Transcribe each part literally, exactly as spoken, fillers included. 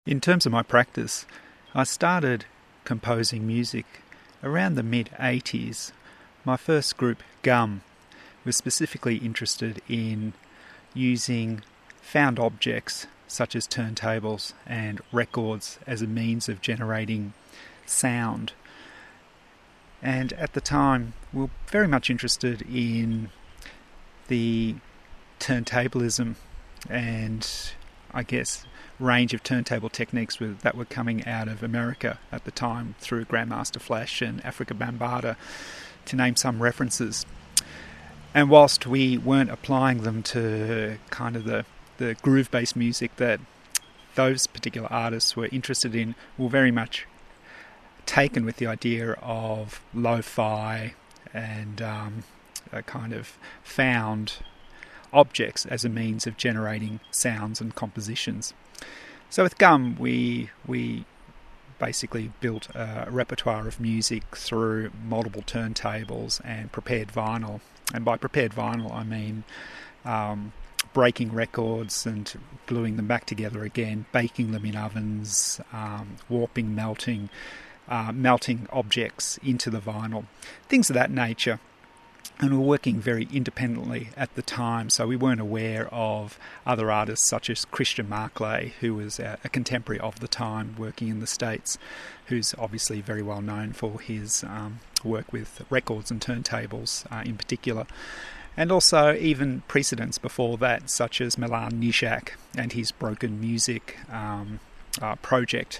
In terms of my practice, I started composing music around the mid eighties. My first group, Gum, was specifically interested in using found objects such as turntables and records as a means of generating sound. And at the time, we were very much interested in the turntablism and, I guess, range of turntable techniques that were coming out of America at the time through Grandmaster Flash and Afrika Bambaataa, to name some references. And whilst we weren't applying them to kind of the, the groove-based music that those particular artists were interested in, we were very much taken with the idea of lo-fi and um, a kind of found objects as a means of generating sounds and compositions. So with Gum, we we basically built a repertoire of music through multiple turntables and prepared vinyl. And by prepared vinyl, I mean um, breaking records and gluing them back together again, baking them in ovens, um, warping, melting, uh, melting objects into the vinyl, things of that nature. And we were working very independently at the time, so we weren't aware of other artists such as Christian Marclay, who was a, a contemporary of the time working in the States, who's obviously very well known for his um, work with records and turntables uh, in particular. And also even precedents before that, such as Milan Nijak and his Broken Music um, uh, project.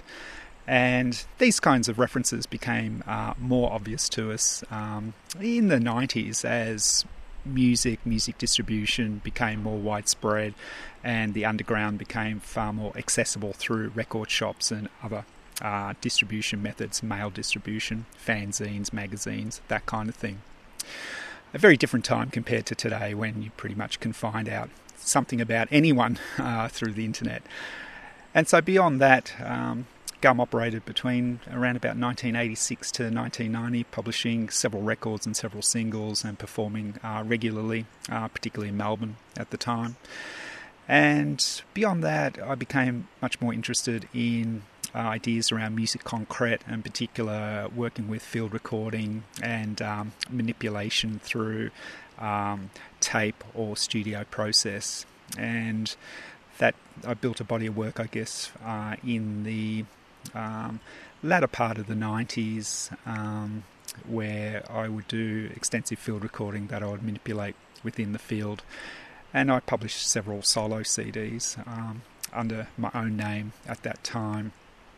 And these kinds of references became uh, more obvious to us um, in the nineties as music, music distribution became more widespread and the underground became far more accessible through record shops and other uh, distribution methods, mail distribution, fanzines, magazines, that kind of thing. A very different time compared to today, when you pretty much can find out something about anyone uh, through the internet. And so beyond that, um, Gum operated between around about nineteen eighty-six to nineteen ninety, publishing several records and several singles and performing uh, regularly, uh, particularly in Melbourne at the time. And beyond that, I became much more interested in uh, ideas around musique concrète, in particular working with field recording and um, manipulation through um, tape or studio process. And that I built a body of work, I guess, uh, in the Um, latter part of the nineties, um, where I would do extensive field recording that I would manipulate within the field, and I published several solo C Ds um, under my own name at that time.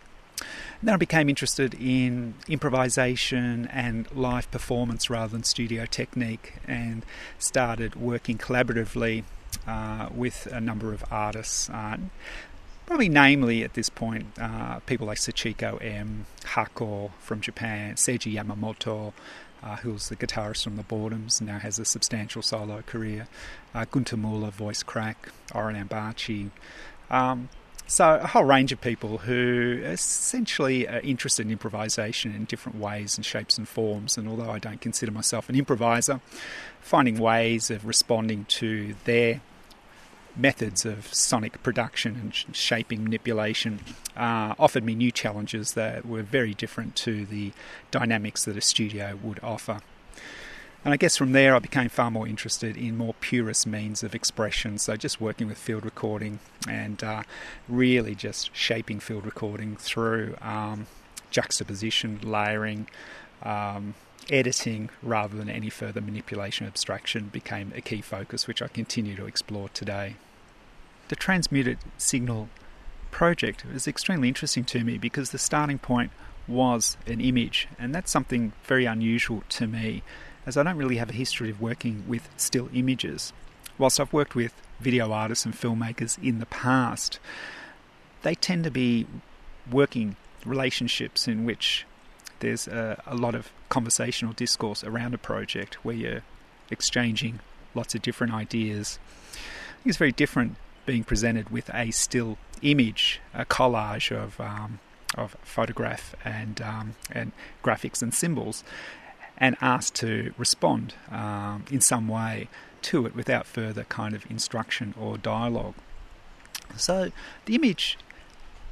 And then I became interested in improvisation and live performance rather than studio technique, and started working collaboratively uh, with a number of artists. Uh, Probably namely at this point, uh, people like Sachiko M, Hako from Japan, Seiji Yamamoto, uh, who was the guitarist from the Boredoms, now has a substantial solo career, uh, Gunter Muller, voice crack, Oren Ambachi. Um, so a whole range of people who essentially are interested in improvisation in different ways and shapes and forms. And although I don't consider myself an improviser, finding ways of responding to their methods of sonic production and shaping manipulation uh, offered me new challenges that were very different to the dynamics that a studio would offer. And I guess from there I became far more interested in more purist means of expression, so just working with field recording and uh, really just shaping field recording through um, juxtaposition, layering, um, editing rather than any further manipulation abstraction became a key focus, which I continue to explore today. The Transmuted Signal project was extremely interesting to me because the starting point was an image, and that's something very unusual to me, as I don't really have a history of working with still images. Whilst I've worked with video artists and filmmakers in the past, they tend to be working relationships in which there's a, a lot of conversational discourse around a project where you're exchanging lots of different ideas. I think it's very different being presented with a still image, a collage of um, of photograph and um, and graphics and symbols, and asked to respond um, in some way to it without further kind of instruction or dialogue. So the image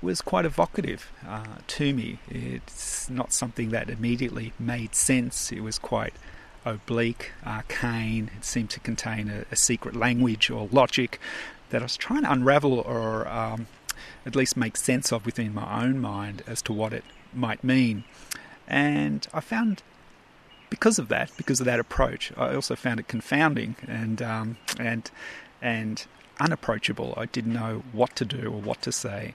was quite evocative uh, to me. It's not something that immediately made sense. It was quite oblique, arcane. It seemed to contain a, a secret language or logic that I was trying to unravel or um, at least make sense of within my own mind as to what it might mean. And I found, because of that, because of that approach, I also found it confounding and um, and and unapproachable. I didn't know what to do or what to say,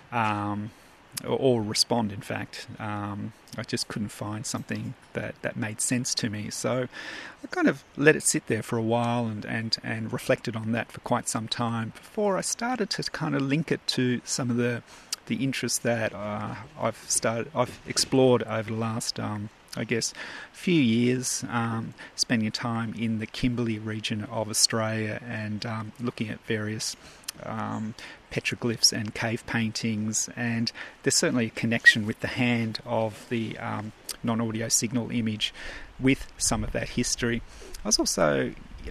um, or, or respond. In fact, um, I just couldn't find something that, that made sense to me. So I kind of let it sit there for a while and, and, and reflected on that for quite some time before I started to kind of link it to some of the the interests that uh, I've started, I've explored over the last, um, I guess, few years, um, spending time in the Kimberley region of Australia and um, looking at various um, petroglyphs and cave paintings. And there's certainly a connection with the hand of the um, non-audio signal image with some of that history. I was also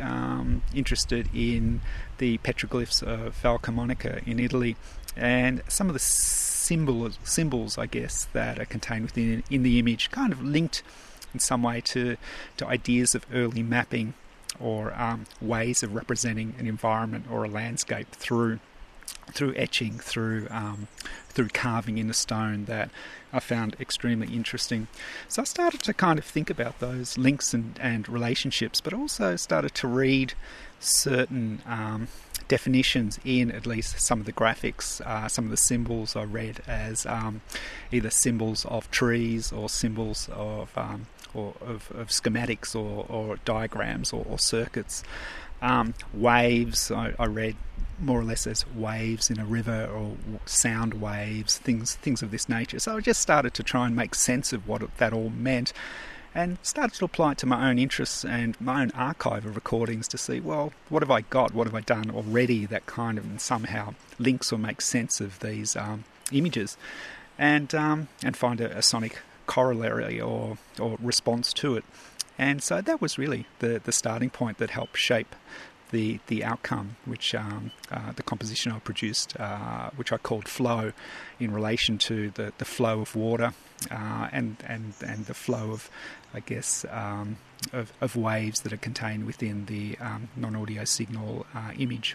um, interested in the petroglyphs of Val Camonica in Italy, and some of the symbols, symbols, I guess, that are contained within in the image, kind of linked in some way to, to ideas of early mapping or um, ways of representing an environment or a landscape through through etching, through um, through carving in the stone, that I found extremely interesting. So I started to kind of think about those links and, and relationships, but also started to read certain um, definitions in at least some of the graphics, uh, some of the symbols I read as um, either symbols of trees or symbols of um, or of, of schematics or, or diagrams or, or circuits. Um, waves, I, I read more or less as waves in a river or sound waves, things things of this nature. So I just started to try and make sense of what that all meant, and started to apply it to my own interests and my own archive of recordings to see, well, what have I got, what have I done already that kind of somehow links or makes sense of these um, images, and um, and find a, a sonic corollary or, or response to it. And so that was really the, the starting point that helped shape the the outcome, which um, uh, the composition I produced, uh, which I called Flow, in relation to the, the flow of water uh, and, and, and the flow of, I guess, um, of, of waves that are contained within the um, non-audio signal uh, image.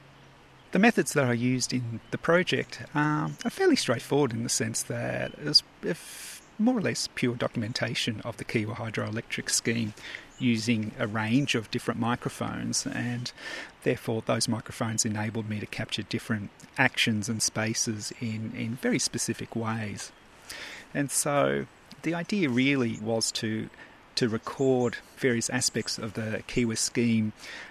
The methods that I used in the project um, are fairly straightforward in the sense that it's if more or less pure documentation of the Kiewa hydroelectric scheme using a range of different microphones, and therefore those microphones enabled me to capture different actions and spaces in, in very specific ways. And so the idea really was to to record various aspects of the Kiewa scheme,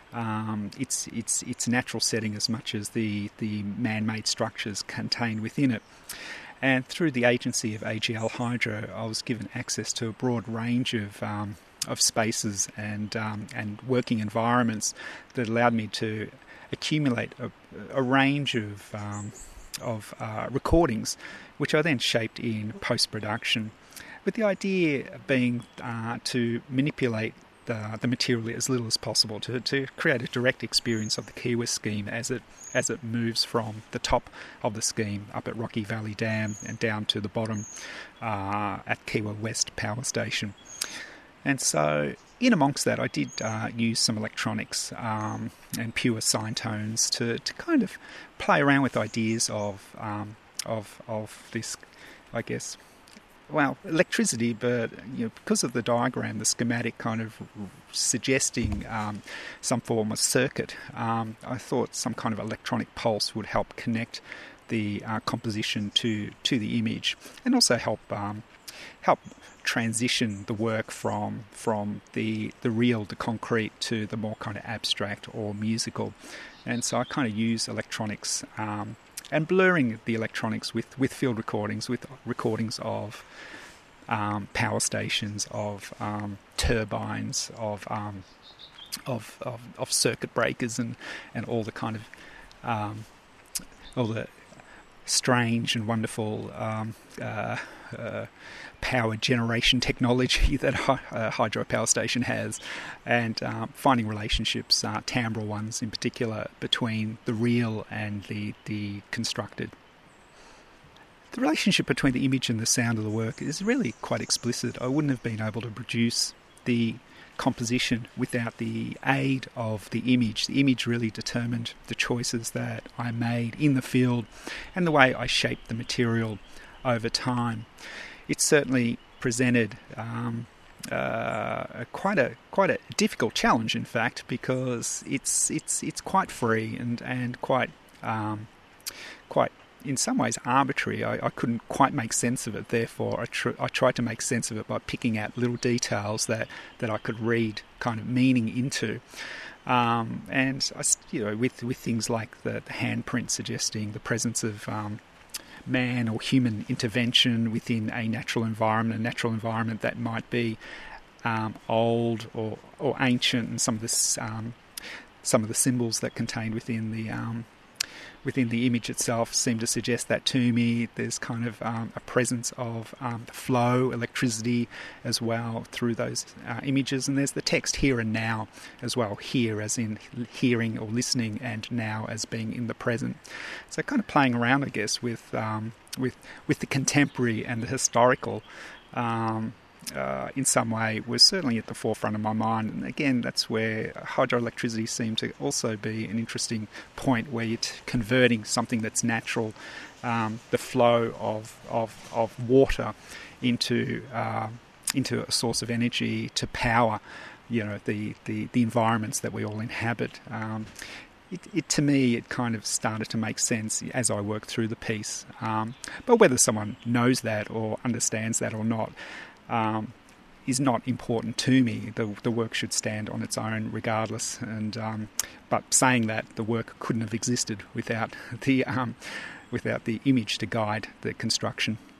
um, its its its natural setting as much as the, the man-made structures contained within it. And through the agency of A G L Hydro, I was given access to a broad range of um, of spaces and um, and working environments that allowed me to accumulate a, a range of um, of uh, recordings, which I then shaped in post-production, with the idea being uh, to manipulate the, the material as little as possible to, to create a direct experience of the Kiewa scheme as it as it moves from the top of the scheme up at Rocky Valley Dam and down to the bottom uh, at Kiewa West Power Station. And so in amongst that, I did uh, use some electronics um, and pure sine tones to, to kind of play around with ideas of um, of of this, I guess, well, electricity, but you know, because of the diagram, the schematic kind of suggesting um, some form of circuit, um, I thought some kind of electronic pulse would help connect the uh, composition to to the image, and also help um, help transition the work from from the the real, the concrete, to the more kind of abstract or musical. And so I kind of use electronics um, and blurring the electronics with, with field recordings, with recordings of um, power stations, of um, turbines, of, um, of of of circuit breakers, and, and all the kind of um, all the strange and wonderful um, uh, uh, power generation technology that a hydropower station has, and um, finding relationships, uh, timbral ones in particular, between the real and the, the constructed. the relationship between the image and the sound of the work is really quite explicit. I wouldn't have been able to produce the composition without the aid of the image. The image really determined the choices that I made in the field and the way I shaped the material over time. It certainly presented um, uh, quite a quite a difficult challenge, in fact, because it's it's it's quite free and and quite um, quite. in some ways arbitrary. I, I couldn't quite make sense of it. Therefore, I, tr- I tried to make sense of it by picking out little details that, that I could read kind of meaning into. Um, and, I, you know, with, with things like the, the handprint suggesting the presence of um, man or human intervention within a natural environment, a natural environment that might be um, old or, or ancient, and some of this, um, some of the symbols that contained within the um, within the image itself seem to suggest that to me. There's kind of um, a presence of um, flow, electricity as well through those uh, images, and there's the text here and now as well, here as in hearing or listening, and now as being in the present. So kind of playing around, I guess, with um, with with the contemporary and the historical um, Uh, in some way was certainly at the forefront of my mind. And again, that's where hydroelectricity seemed to also be an interesting point, where you're t- converting something that's natural, um, the flow of of, of water into uh, into a source of energy to power, you know, the, the, the environments that we all inhabit. Um, It, it, to me, it kind of started to make sense as I worked through the piece. Um, but whether someone knows that or understands that or not um, is not important to me. The, the work should stand on its own regardless. And um, but saying that, the work couldn't have existed without the um, without the image to guide the construction.